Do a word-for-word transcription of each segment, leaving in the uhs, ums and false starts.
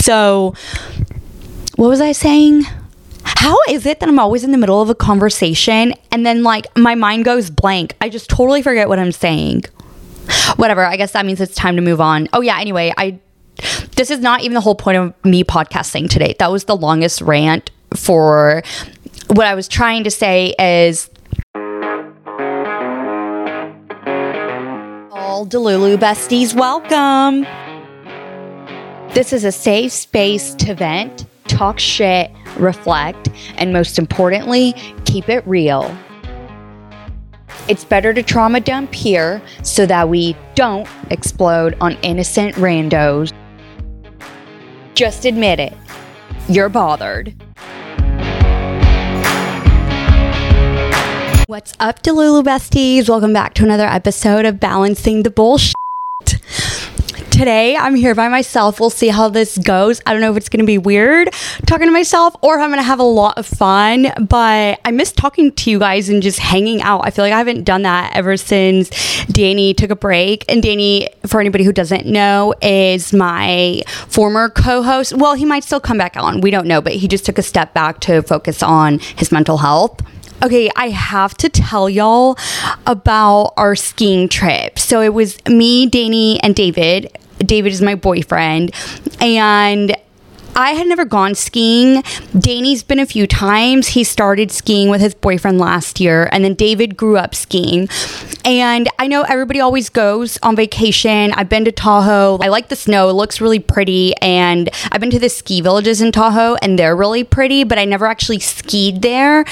So, what was I saying? How is it that I'm always in the middle of a conversation and then like my mind goes blank? I just totally forget what I'm saying. Whatever, I guess that means it's time to move on. Oh yeah, anyway, I this is not even the whole point of me podcasting today. That was the longest rant. For what I was trying to say is all Delulu besties, welcome. This is a safe space to vent, talk shit, reflect, and most importantly, keep it real. It's better to trauma dump here so that we don't explode on innocent randos. Just admit it. You're bothered. What's up, Delulu besties? Welcome back to another episode of Balancing the Bullshit. Today, I'm here by myself. We'll see how this goes. I don't know if it's going to be weird talking to myself or if I'm going to have a lot of fun, but I miss talking to you guys and just hanging out. I feel like I haven't done that ever since Danny took a break. And Danny, for anybody who doesn't know, is my former co-host. Well, he might still come back on. We don't know, but he just took a step back to focus on his mental health. Okay, I have to tell y'all about our skiing trip. So it was me, Danny, and David. David is my boyfriend, and I had never gone skiing. Danny's been a few times. He started skiing with his boyfriend last year, and then David grew up skiing. And I know everybody always goes on vacation. I've been to Tahoe. I like the snow. It looks really pretty. And I've been to the ski villages in Tahoe, and they're really pretty, but I never actually skied there.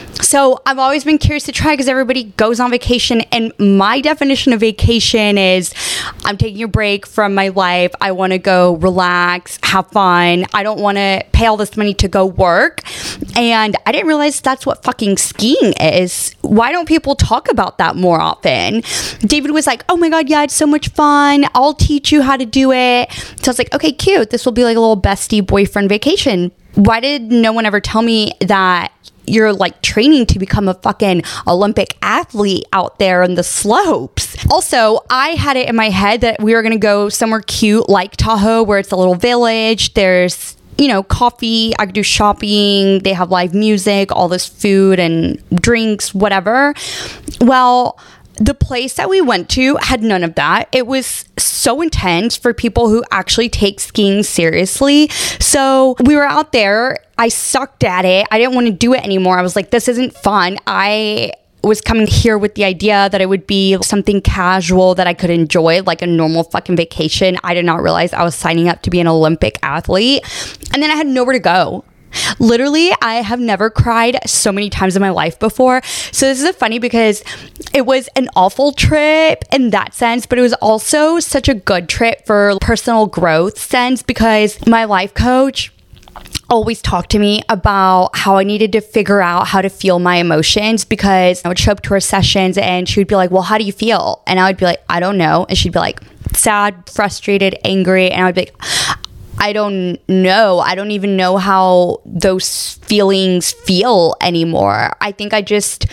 So I've always been curious to try because everybody goes on vacation, and my definition of vacation is I'm taking a break from my life. I want to go relax, have fun. I don't want to pay all this money to go work. And I didn't realize that's what fucking skiing is. Why don't people talk about that more often? David was like, oh my God, yeah, it's so much fun. I'll teach you how to do it. So I was like, okay, cute. This will be like a little bestie boyfriend vacation. Why did no one ever tell me that you're like training to become a fucking Olympic athlete out there in the slopes? Also, I had it in my head that we were going to go somewhere cute like Tahoe, where it's a little village. There's, you know, coffee. I could do shopping. They have live music, all this food and drinks, whatever. Well, the place that we went to had none of that. It was so intense for people who actually take skiing seriously. So we were out there. I sucked at it. I didn't want to do it anymore. I was like, this isn't fun. I was coming here with the idea that it would be something casual that I could enjoy, like a normal fucking vacation. I did not realize I was signing up to be an Olympic athlete. And then I had nowhere to go. Literally, I have never cried so many times in my life before. So this is funny because it was an awful trip in that sense, but it was also such a good trip for personal growth sense because my life coach always talked to me about how I needed to figure out how to feel my emotions, because I would show up to her sessions and she would be like, well, how do you feel? And I would be like, I don't know. And she'd be like, sad, frustrated, angry. And I would be like, I don't know. I don't even know how those feelings feel anymore. I think I just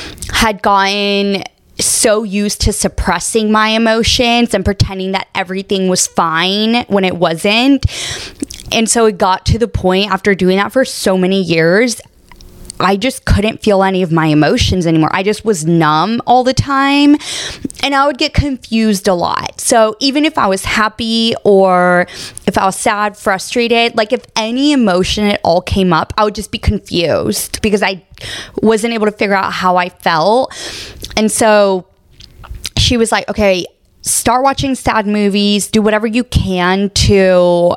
had gotten so used to suppressing my emotions and pretending that everything was fine when it wasn't. And so it got to the point after doing that for so many years, I just couldn't feel any of my emotions anymore. I just was numb all the time, and I would get confused a lot. So even if I was happy or if I was sad, frustrated, like if any emotion at all came up, I would just be confused because I wasn't able to figure out how I felt. And so she was like, okay, start watching sad movies, do whatever you can to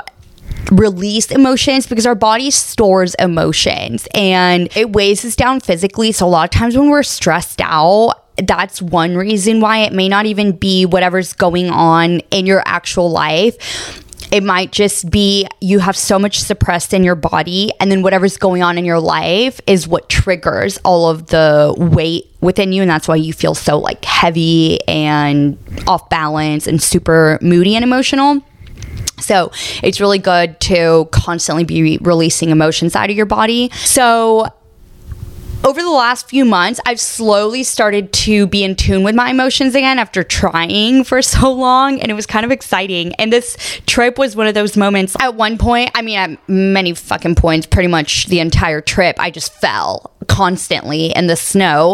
release emotions, because our body stores emotions and it weighs us down physically. So a lot of times when we're stressed out, that's one reason why. It may not even be whatever's going on in your actual life. It might just be you have so much suppressed in your body, and then whatever's going on in your life is what triggers all of the weight within you, and that's why you feel so like heavy and off balance and super moody and emotional. So it's really good to constantly be releasing emotions out of your body. So over the last few months, I've slowly started to be in tune with my emotions again after trying for so long, and it was kind of exciting. And this trip was one of those moments. At one point, I mean, at many fucking points, pretty much the entire trip, I just fell constantly in the snow.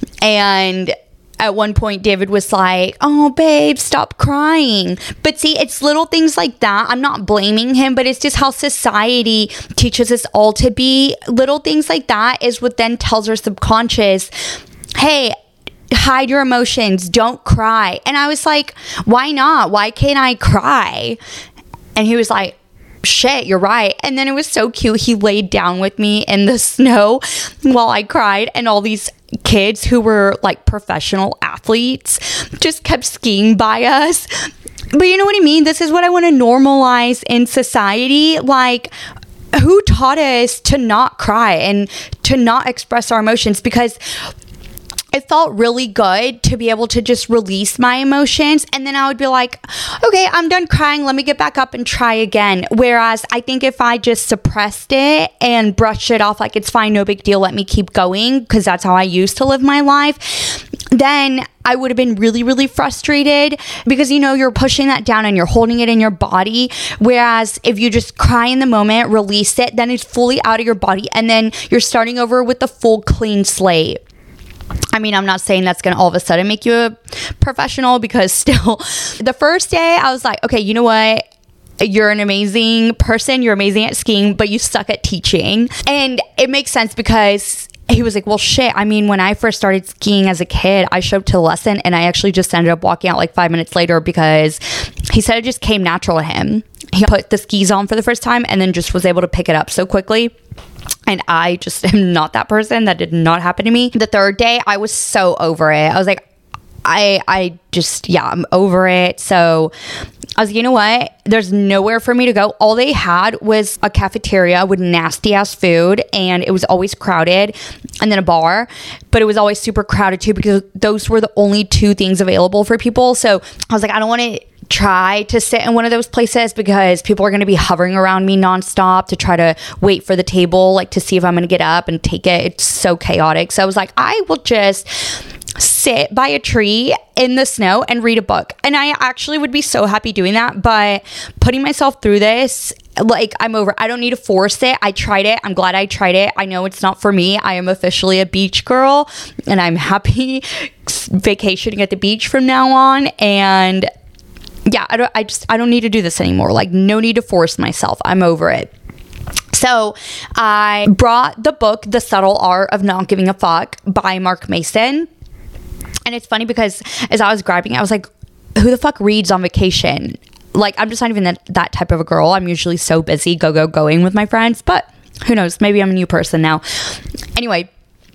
And at one point, David was like, oh, babe, stop crying. But see, it's little things like that. I'm not blaming him, but it's just how society teaches us all to be. Little things like that is what then tells our subconscious, hey, hide your emotions, don't cry. And I was like, why not? Why can't I cry? And he was like, shit, you're right. And then it was so cute. He laid down with me in the snow while I cried, and all these kids who were like professional athletes just kept skiing by us. But you know what I mean? This is what I want to normalize in society. Like, who taught us to not cry and to not express our emotions? Because it felt really good to be able to just release my emotions. And then I would be like, okay, I'm done crying. Let me get back up and try again. Whereas I think if I just suppressed it and brushed it off like it's fine, no big deal, let me keep going, because that's how I used to live my life, then I would have been really, really frustrated, because, you know, you're pushing that down and you're holding it in your body. Whereas if you just cry in the moment, release it, then it's fully out of your body. And then you're starting over with the full clean slate. I mean, I'm not saying that's going to all of a sudden make you a professional, because still, the first day I was like, okay, you know what? You're an amazing person. You're amazing at skiing, but you suck at teaching. And it makes sense, because he was like, well, shit. I mean, when I first started skiing as a kid, I showed up to the lesson and I actually just ended up walking out like five minutes later, because he said it just came natural to him. He put the skis on for the first time and then just was able to pick it up so quickly. And I just am not that person. That did not happen to me. The third day, I was so over it. I was like, I, I just, yeah, I'm over it. So I was like, you know what? There's nowhere for me to go. All they had was a cafeteria with nasty ass food, and it was always crowded, and then a bar, but it was always super crowded too, because those were the only two things available for people. So I was like, I don't want to try to sit in one of those places, because people are going to be hovering around me nonstop to try to wait for the table, like to see if I'm going to get up and take it. It's so chaotic. So I was like, I will just sit by a tree in the snow and read a book. And I actually would be so happy doing that, but putting myself through this, like, I'm over. I don't need to force it. I tried it. I'm glad I tried it. I know it's not for me. I am officially a beach girl, and I'm happy vacationing at the beach from now on. And yeah, I don't, I just, I don't need to do this anymore. Like, no need to force myself. I'm over it. So I brought the book, The Subtle Art of Not Giving a Fuck by Mark Mason. And it's funny, because as I was grabbing it, I was like, who the fuck reads on vacation? Like, I'm just not even that, that type of a girl. I'm usually so busy, go, go, going with my friends. But who knows? Maybe I'm a new person now. Anyway,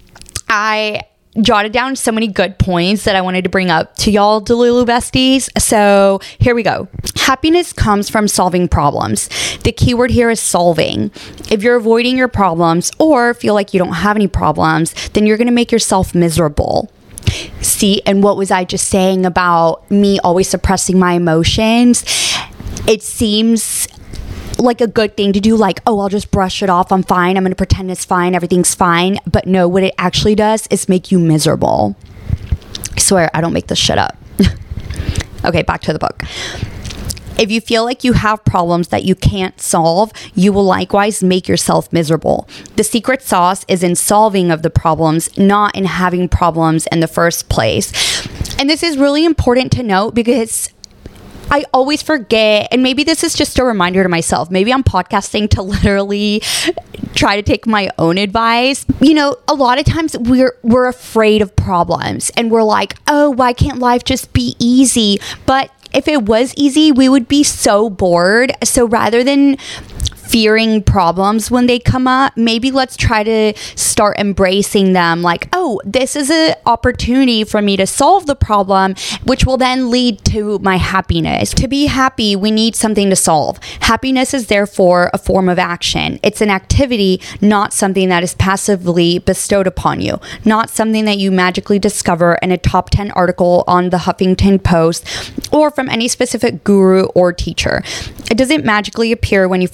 I jotted down so many good points that I wanted to bring up to y'all Delulu besties. So here we go. Happiness comes from solving problems. The key word here is solving. If you're avoiding your problems or feel like you don't have any problems, then you're going to make yourself miserable. See, and what was I just saying about me always suppressing my emotions? It seems like a good thing to do, like, oh, I'll just brush it off, I'm fine, I'm gonna pretend it's fine, everything's fine. But no, what it actually does is make you miserable. I swear, I don't make this shit up. Okay, back to the book. If you feel like you have problems that you can't solve, you will likewise make yourself miserable. The secret sauce is in solving of the problems, not in having problems in the first place. And this is really important to note, because I always forget, and maybe this is just a reminder to myself. Maybe I'm podcasting to literally try to take my own advice. You know, a lot of times we're we're afraid of problems, and we're like, oh, why can't life just be easy? But if it was easy, we would be so bored. So rather than fearing problems when they come up, maybe let's try to start embracing them, like, oh, this is an opportunity for me to solve the problem, which will then lead to my happiness. To be happy, we need something to solve. Happiness is therefore a form of action. It's an activity, not something that is passively bestowed upon you, not something that you magically discover in a top ten article on the Huffington Post or from any specific guru or teacher. It doesn't magically appear when you finally make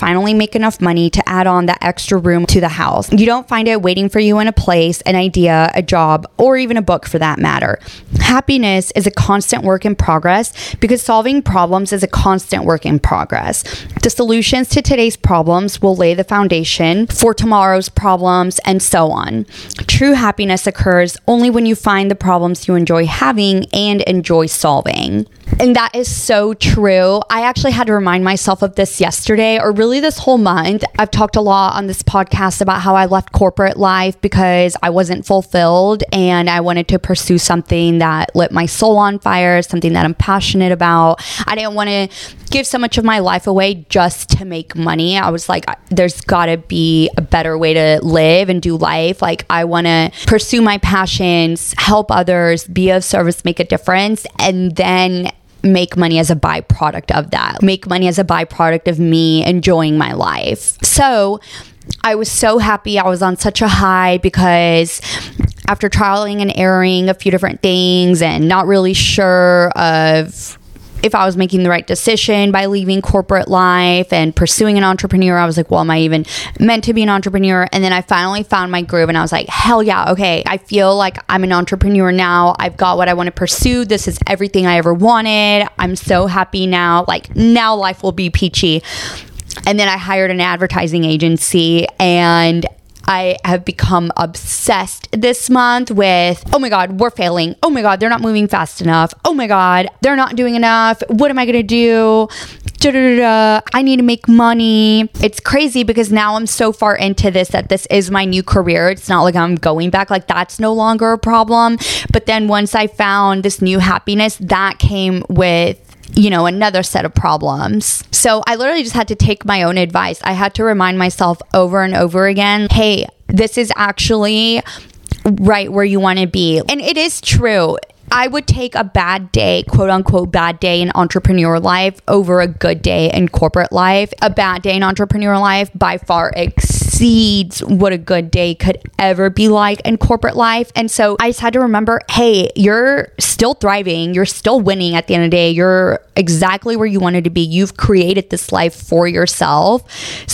make enough money to add on that extra room to the house. You don't find it waiting for you in a place, an idea, a job, or even a book for that matter. Happiness is a constant work in progress because solving problems is a constant work in progress. The solutions to today's problems will lay the foundation for tomorrow's problems, and so on. True happiness occurs only when you find the problems you enjoy having and enjoy solving. And that is so true. I actually had to remind myself of this yesterday, or really this whole month. I've talked a lot on this podcast about how I left corporate life because I wasn't fulfilled and I wanted to pursue something that lit my soul on fire, something that I'm passionate about. I didn't want to give so much of my life away just to make money. I was like, there's got to be a better way to live and do life. Like, I want to pursue my passions, help others, be of service, make a difference, and then make money as a byproduct of that. Make money as a byproduct of me enjoying my life. So I was so happy. I was on such a high because after trialing and erroring a few different things and not really sure of if I was making the right decision by leaving corporate life and pursuing an entrepreneur, I was like, well, am I even meant to be an entrepreneur? And then I finally found my groove and I was like, hell yeah, okay. I feel like I'm an entrepreneur now. I've got what I want to pursue. This is everything I ever wanted. I'm so happy now. Like, now life will be peachy. And then I hired an advertising agency, and I have become obsessed this month with, oh my God, we're failing. Oh my God, they're not moving fast enough. Oh my God, they're not doing enough. What am I going to do? Da-da-da-da. I need to make money. It's crazy because now I'm so far into this that this is my new career. It's not like I'm going back. Like, that's no longer a problem. But then once I found this new happiness, that came with, you know, another set of problems. So I literally just had to take my own advice. I had to remind myself over and over again, hey, this is actually right where you want to be. And it is true. I would take a bad day, quote unquote, bad day in entrepreneur life over a good day in corporate life. A bad day in entrepreneur life by far exceeds what a good day could ever be like in corporate life. And so I just had to remember, hey, you're still thriving. You're still winning at the end of the day. You're exactly where you wanted to be. You've created this life for yourself.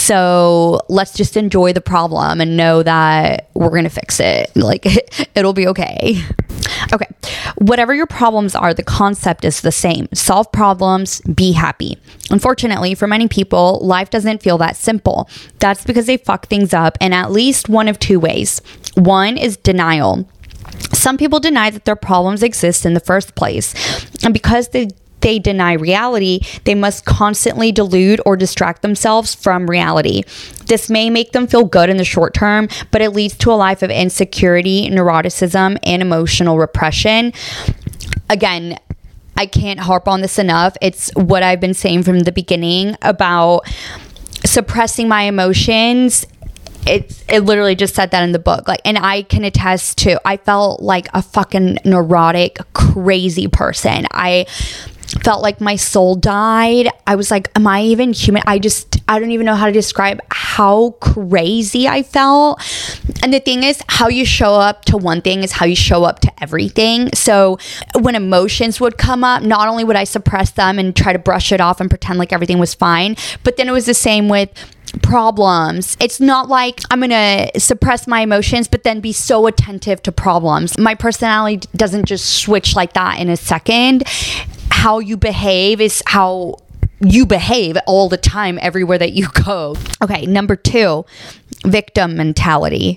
So let's just enjoy the problem and know that we're going to fix it. Like, it'll be okay. Okay. Whatever your problems are, the concept is the same. Solve problems, be happy. Unfortunately, for many people, life doesn't feel that simple. That's because they fuck things up in at least one of two ways. One is denial. Some people deny that their problems exist in the first place. And because they they deny reality, they must constantly delude or distract themselves from reality. This may make them feel good in the short term, but it leads to a life of insecurity, neuroticism, and emotional repression. Again, I can't harp on this enough. It's what I've been saying from the beginning about suppressing my emotions. It's, it literally just said that in the book. Like, and I can attest to, I felt like a fucking neurotic, crazy person. I felt like my soul died. I was like, am I even human? I just, I don't even know how to describe how crazy I felt. And the thing is, how you show up to one thing is how you show up to everything. So when emotions would come up, not only would I suppress them and try to brush it off and pretend like everything was fine, but then it was the same with problems. It's not like I'm gonna suppress my emotions but then be so attentive to problems. My personality doesn't just switch like that in a second. How you behave is how you behave all the time, everywhere that you go. Okay, number two, victim mentality.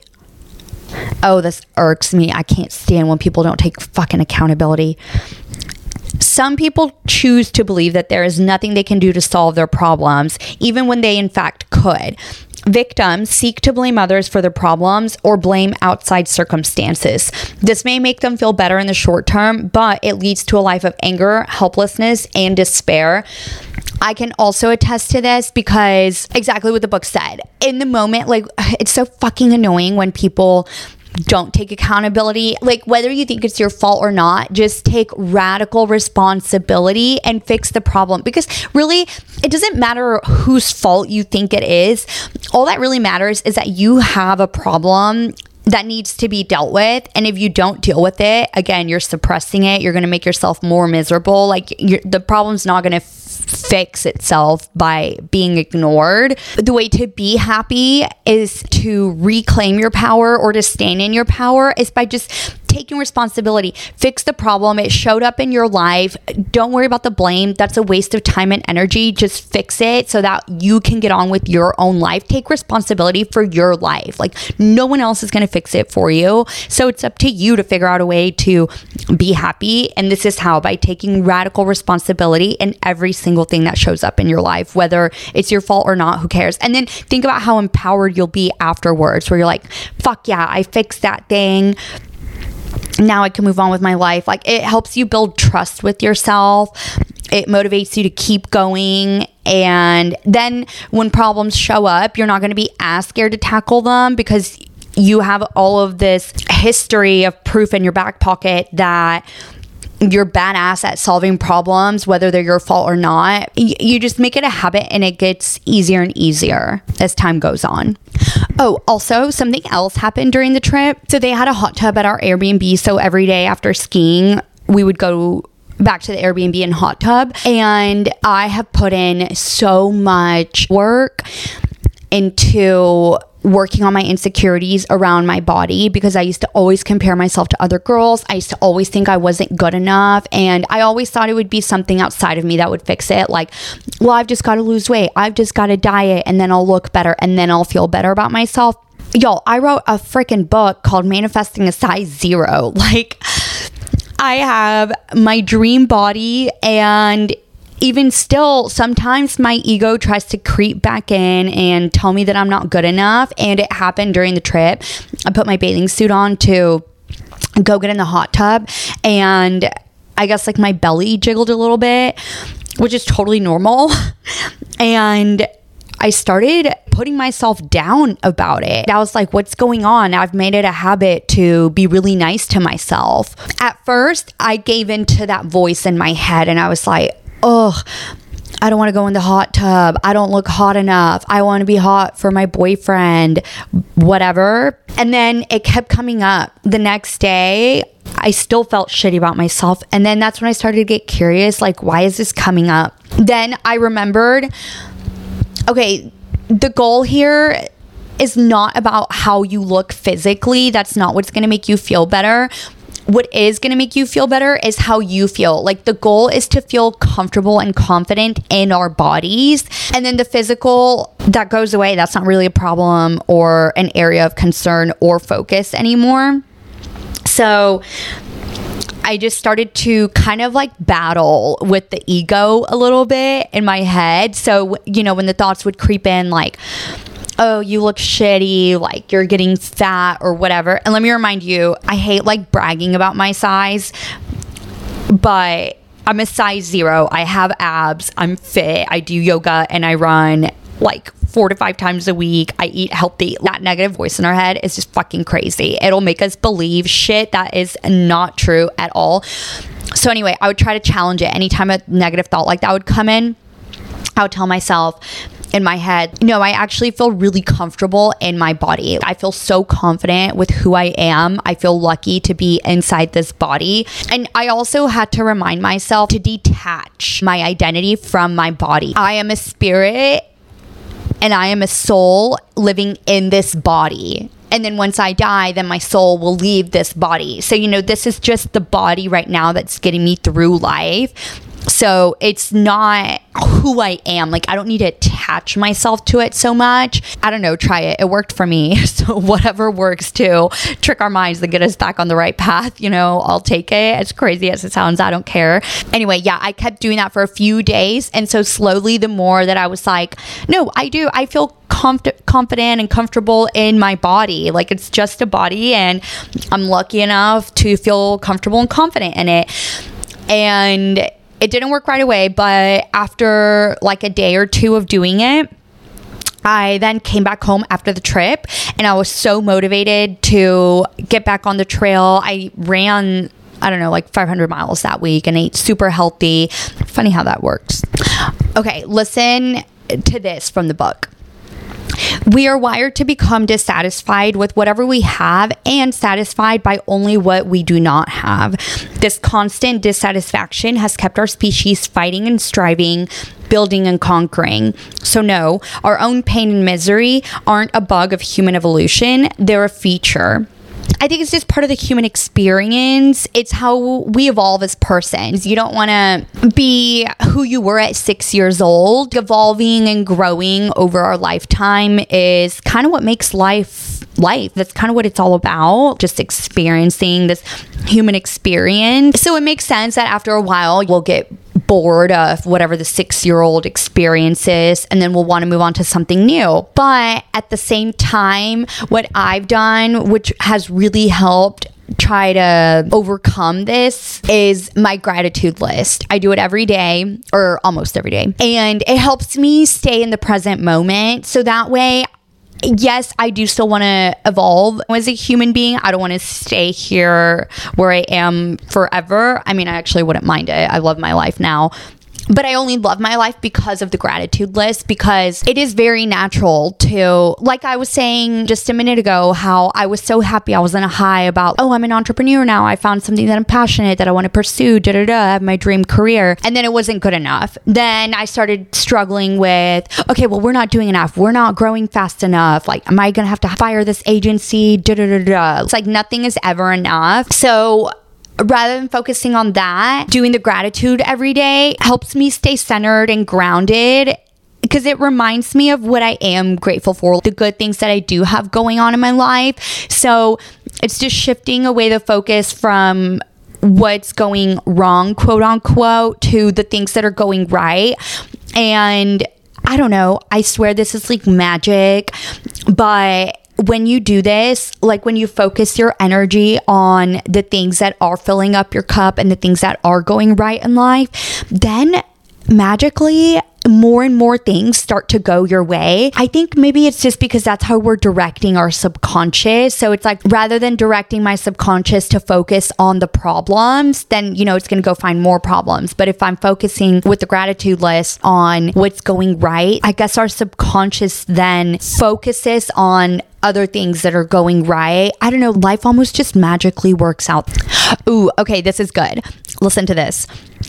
Oh, this irks me. I can't stand when people don't take fucking accountability. Some people choose to believe that there is nothing they can do to solve their problems, even when they in fact could. Victims seek to blame others for their problems or blame outside circumstances. This may make them feel better in the short term, but it leads to a life of anger, helplessness, and despair. I can also attest to this because exactly what the book said. In the moment, like, it's so fucking annoying when people don't take accountability. Like, whether you think it's your fault or not, just take radical responsibility and fix the problem. Because really, it doesn't matter whose fault you think it is. All that really matters is that you have a problem that needs to be dealt with. And if you don't deal with it, again, you're suppressing it. You're going to make yourself more miserable. Like, you're, the problem's not going to fix itself by being ignored. The way to be happy is to reclaim your power, or to stand in your power is by just taking responsibility. Fix the problem. It showed up in your life. Don't worry about the blame. That's a waste of time and energy. Just fix it so that you can get on with your own life. Take responsibility for your life. Like, no one else is going to fix it for you. So it's up to you to figure out a way to be happy. And this is how, by taking radical responsibility in every single thing that shows up in your life, whether it's your fault or not, who cares? And then think about how empowered you'll be afterwards, where you're like, fuck yeah, I fixed that thing. Now I can move on with my life. Like, it helps you build trust with yourself. It motivates you to keep going. And then when problems show up, you're not going to be as scared to tackle them, because you have all of this history of proof in your back pocket that you're badass at solving problems, whether they're your fault or not. You just make it a habit, and it gets easier and easier as time goes on. Oh, also, something else happened during the trip. So they had a hot tub at our Airbnb. So every day after skiing, we would go back to the Airbnb and hot tub. And I have put in so much work into working on my insecurities around my body, because I used to always compare myself to other girls. I used to always think I wasn't good enough, and I always thought it would be something outside of me that would fix it. Like, well, I've just got to lose weight, I've just got to diet, and then I'll look better, and then I'll feel better about myself. Y'all, I wrote a freaking book called Manifesting a Size Zero. Like, I have my dream body, and even still, sometimes my ego tries to creep back in and tell me that I'm not good enough. And it happened during the trip. I put my bathing suit on to go get in the hot tub, and I guess like my belly jiggled a little bit, which is totally normal. And I started putting myself down about it. I was like, what's going on? I've made it a habit to be really nice to myself. At first, I gave into that voice in my head, and I was like, ugh, I don't want to go in the hot tub. I don't look hot enough. I want to be hot for my boyfriend, whatever. And then it kept coming up. The next day, I still felt shitty about myself. And then that's when I started to get curious, like, why is this coming up? Then I remembered, okay, the goal here is not about how you look physically. That's not what's going to make you feel better. What is going to make you feel better is how you feel. Like, the goal is to feel comfortable and confident in our bodies. And then the physical, that goes away. That's not really a problem or an area of concern or focus anymore. So I just started to kind of like battle with the ego a little bit in my head. So, you know, when the thoughts would creep in, like, oh, you look shitty, like you're getting fat or whatever. And let me remind you, I hate like bragging about my size, but I'm a size zero. I have abs, I'm fit, I do yoga, and I run like four to five times a week. I eat healthy. That negative voice in our head is just fucking crazy. It'll make us believe shit that is not true at all. So anyway, I would try to challenge it. Anytime a negative thought like that would come in, I would tell myself in my head, no, I actually feel really comfortable in my body. I feel so confident with who I am. I feel lucky to be inside this body. And I also had to remind myself to detach my identity from my body. I am a spirit and I am a soul living in this body. And then once I die, then my soul will leave this body. So, you know, this is just the body right now that's getting me through life. So it's not who I am. Like, I don't need to attach myself to it so much. I don't know, try it. It worked for me. So whatever works to trick our minds and get us back on the right path, you know, I'll take it. As crazy as it sounds, I don't care. Anyway, yeah, I kept doing that for a few days. And so slowly, the more that I was like, no, I do, I feel Comf- confident and comfortable in my body. Like, it's just a body, and I'm lucky enough to feel comfortable and confident in it. And it didn't work right away, but after like a day or two of doing it, I then came back home after the trip, and I was so motivated to get back on the trail. I ran, I don't know, like five hundred miles that week and ate super healthy. Funny how that works. Okay, listen to this from the book. We are wired to become dissatisfied with whatever we have and satisfied by only what we do not have. This constant dissatisfaction has kept our species fighting and striving, building and conquering. So no, our own pain and misery aren't a bug of human evolution. They're a feature. I think it's just part of the human experience. It's how we evolve as persons. You don't want to be who you were at six years old. Evolving and growing over our lifetime is kind of what makes life life. That's kind of what it's all about. Just experiencing this human experience. So it makes sense that after a while, we'll get bored of whatever the six-year-old experience is, and then we'll want to move on to something new. But at the same time, what I've done, which has really helped try to overcome this, is my gratitude list. I do it every day, or almost every day, and it helps me stay in the present moment. So that way, yes, I do still want to evolve as a human being. I don't want to stay here where I am forever. I mean, I actually wouldn't mind it. I love my life now. But I only love my life because of the gratitude list, because it is very natural to, like I was saying just a minute ago, how I was so happy. I was on a high about, oh, I'm an entrepreneur now. I found something that I'm passionate, that I want to pursue, da da da, I have my dream career. And then it wasn't good enough. Then I started struggling with, okay, well, we're not doing enough. We're not growing fast enough. Like, am I going to have to fire this agency? Da da da da. It's like nothing is ever enough. So rather than focusing on that, doing the gratitude every day helps me stay centered and grounded, because it reminds me of what I am grateful for, the good things that I do have going on in my life. So it's just shifting away the focus from what's going wrong, quote unquote, to the things that are going right. And I don't know, I swear this is like magic, but when you do this, like when you focus your energy on the things that are filling up your cup and the things that are going right in life, then magically more and more things start to go your way. I think maybe it's just because that's how we're directing our subconscious. So it's like, rather than directing my subconscious to focus on the problems, then, you know, it's going to go find more problems. But if I'm focusing with the gratitude list on what's going right, I guess our subconscious then focuses on other things that are going right. I don't know, life almost just magically works out. Ooh, okay, this is good. Listen to this.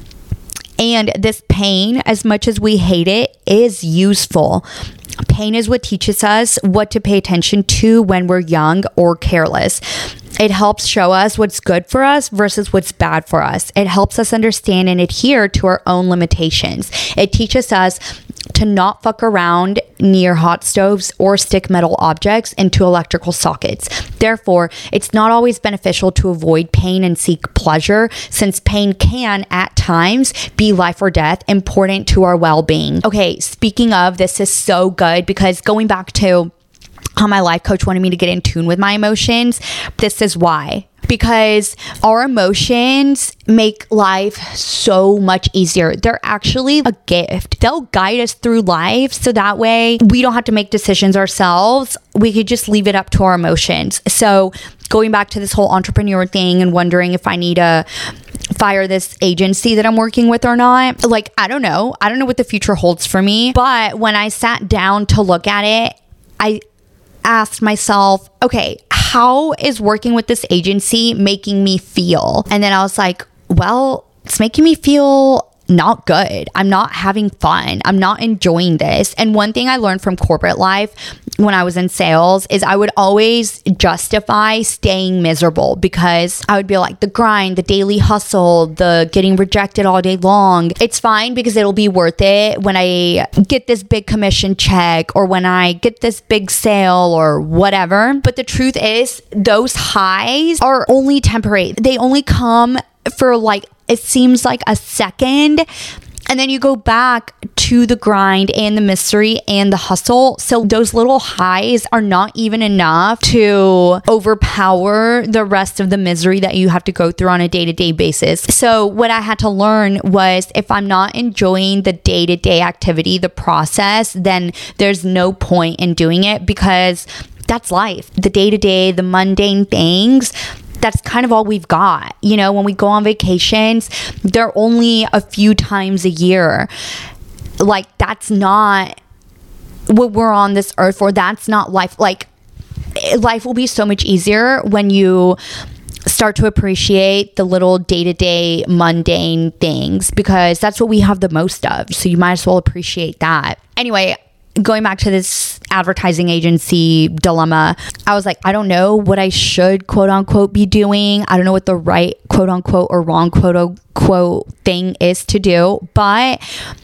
And this pain, as much as we hate it, is useful. Pain is what teaches us what to pay attention to when we're young or careless. It helps show us what's good for us versus what's bad for us. It helps us understand and adhere to our own limitations. It teaches us to not fuck around near hot stoves or stick metal objects into electrical sockets. Therefore, it's not always beneficial to avoid pain and seek pleasure, since pain can, at times, be life or death, important to our well-being. Okay, speaking of, this is so good, because going back to how my life coach wanted me to get in tune with my emotions, this is why. Because our emotions make life so much easier. They're actually a gift. They'll guide us through life, so that way we don't have to make decisions ourselves. We could just leave it up to our emotions. So going back to this whole entrepreneur thing and wondering if I need to fire this agency that I'm working with or not, like, I don't know. I don't know what the future holds for me. But when I sat down to look at it, I asked myself, okay, how is working with this agency making me feel? And then I was like, well, it's making me feel not good. I'm not having fun. I'm not enjoying this. And one thing I learned from corporate life when I was in sales is I would always justify staying miserable, because I would be like, the grind, the daily hustle, the getting rejected all day long, it's fine because it'll be worth it when I get this big commission check or when I get this big sale or whatever. But the truth is, those highs are only temporary. They only come for like, it seems like a second, and then you go back to the grind and the misery and the hustle. So those little highs are not even enough to overpower the rest of the misery that you have to go through on a day-to-day basis. So what I had to learn was, if I'm not enjoying the day-to-day activity, the process, then there's no point in doing it, because that's life. The day-to-day, the mundane things, that's kind of all we've got. You know, when we go on vacations, they're only a few times a year. Like, that's not what we're on this earth for. That's not life. Like, life will be so much easier when you start to appreciate the little day-to-day mundane things, because that's what we have the most of. So you might as well appreciate that. Anyway, going back to this advertising agency dilemma, I was like, I don't know what I should quote unquote be doing. I don't know what the right quote unquote or wrong quote unquote thing is to do. But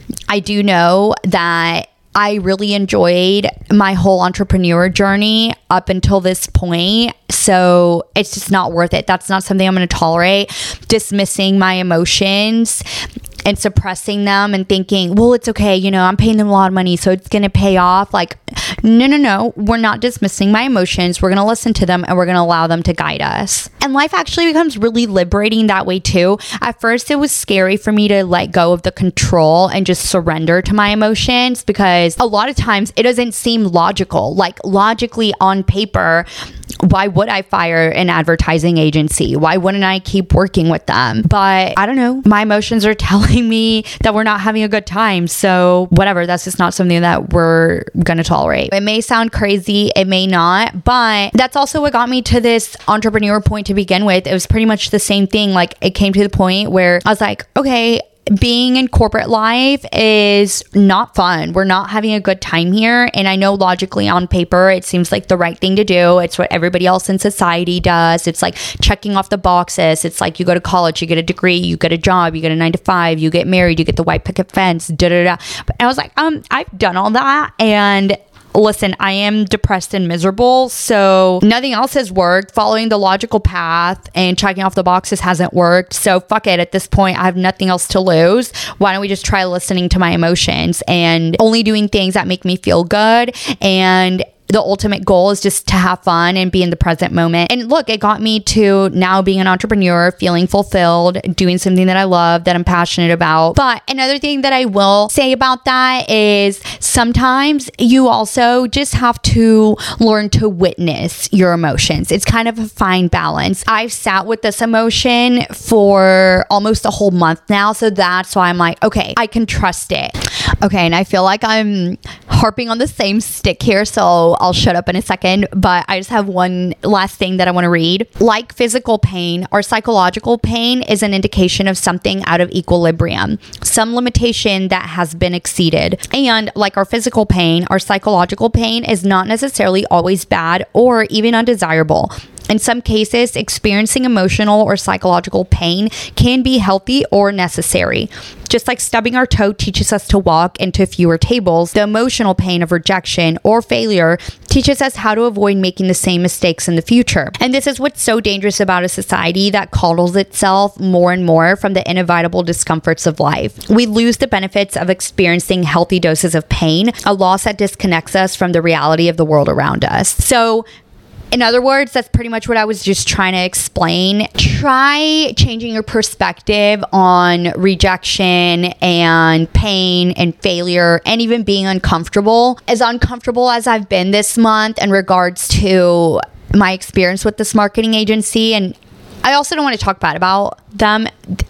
I do know that I really enjoyed my whole entrepreneur journey up until this point. So it's just not worth it. That's not something I'm going to tolerate. Dismissing my emotions and suppressing them and thinking, well, it's okay, you know, I'm paying them a lot of money, so it's going to pay off. Like, no, no, no. We're not dismissing my emotions. We're going to listen to them and we're going to allow them to guide us. And life actually becomes really liberating that way too. At first, it was scary for me to let go of the control and just surrender to my emotions, because a lot of times it doesn't seem logical. Like, logically on paper, why would I fire an advertising agency? Why wouldn't I keep working with them? But I don't know. My emotions are telling me that we're not having a good time. So whatever, that's just not something that we're going to tolerate. It may sound crazy. It may not. But that's also what got me to this entrepreneur point to begin with. It was pretty much the same thing. Like, it came to the point where I was like, okay, being in corporate life is not fun. We're not having a good time here. And I know logically on paper, it seems like the right thing to do. It's what everybody else in society does. It's like checking off the boxes. It's like you go to college, you get a degree, you get a job, you get a nine to five, you get married, you get the white picket fence, da da da. But I was like, um, I've done all that. And listen, I am depressed and miserable, so nothing else has worked. Following the logical path and checking off the boxes hasn't worked. So fuck it. At this point, I have nothing else to lose. Why don't we just try listening to my emotions and only doing things that make me feel good? And the ultimate goal is just to have fun and be in the present moment. And look, it got me to now being an entrepreneur, feeling fulfilled, doing something that I love, that I'm passionate about. But another thing that I will say about that is sometimes you also just have to learn to witness your emotions. It's kind of a fine balance. I've sat with this emotion for almost a whole month now. So that's why I'm like, okay, I can trust it. Okay, and I feel like I'm harping on the same stick here, so I'll shut up in a second, but I just have one last thing that I want to read. Like physical pain, our psychological pain is an indication of something out of equilibrium, some limitation that has been exceeded. And like our physical pain, our psychological pain is not necessarily always bad or even undesirable. In some cases, experiencing emotional or psychological pain can be healthy or necessary. Just like stubbing our toe teaches us to walk into fewer tables, the emotional pain of rejection or failure teaches us how to avoid making the same mistakes in the future. And this is what's so dangerous about a society that coddles itself more and more from the inevitable discomforts of life. We lose the benefits of experiencing healthy doses of pain, a loss that disconnects us from the reality of the world around us. So, in other words, that's pretty much what I was just trying to explain. Try changing your perspective on rejection and pain and failure and even being uncomfortable. As uncomfortable as I've been this month in regards to my experience with this marketing agency, and I also don't want to talk bad about them.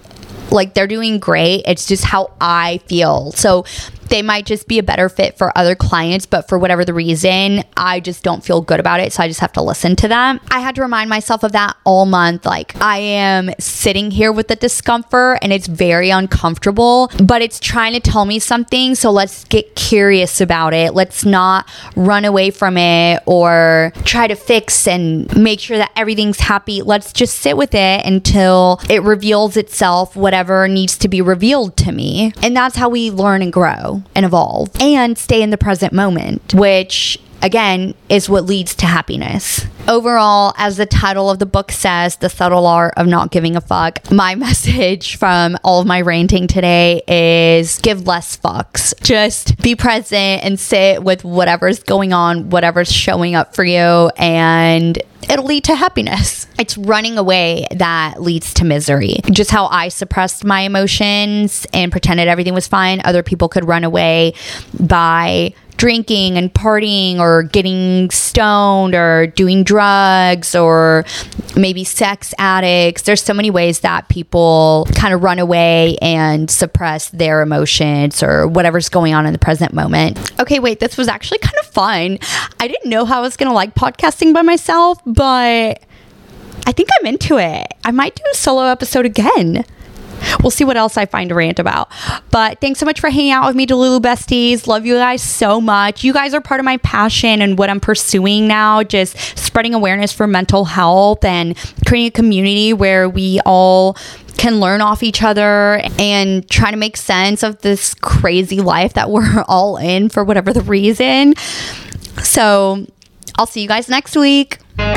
Like, they're doing great. It's just how I feel. So they might just be a better fit for other clients, but for whatever the reason, I just don't feel good about it. So I just have to listen to them. I had to remind myself of that all month. Like, I am sitting here with the discomfort and it's very uncomfortable, but it's trying to tell me something. So let's get curious about it. Let's not run away from it or try to fix and make sure that everything's happy. Let's just sit with it until it reveals itself, whatever needs to be revealed to me. And that's how we learn and grow and evolve and stay in the present moment, which again is what leads to happiness. Overall, as the title of the book says, The Subtle Art of Not Giving a Fuck, my message from all of my ranting today is give less fucks. Just be present and sit with whatever's going on, whatever's showing up for you, and it'll lead to happiness. It's running away that leads to misery. Just how I suppressed my emotions and pretended everything was fine, other people could run away by drinking and partying or getting stoned or doing drugs or maybe sex addicts. There's so many ways that people kind of run away and suppress their emotions or whatever's going on in the present moment. Okay, wait, this was actually kind of fun. I didn't know how I was going to like podcasting by myself, but I think I'm into it. I might do a solo episode again. We'll see what else I find to rant about. But thanks so much for hanging out with me, Delulu Besties. Love you guys so much. You guys are part of my passion and what I'm pursuing now, just spreading awareness for mental health and creating a community where we all can learn off each other and try to make sense of this crazy life that we're all in for whatever the reason. So I'll see you guys next week.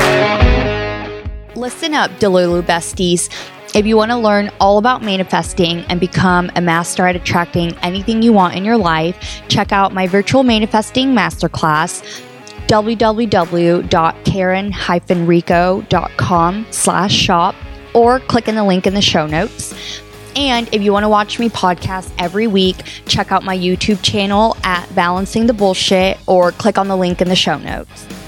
Listen up, Delulu Besties. If you want to learn all about manifesting and become a master at attracting anything you want in your life, check out my virtual manifesting masterclass, www.karen-rico.com slash shop, or click in the link in the show notes. And if you want to watch me podcast every week, check out my YouTube channel at Balancing the Bullshit, or click on the link in the show notes.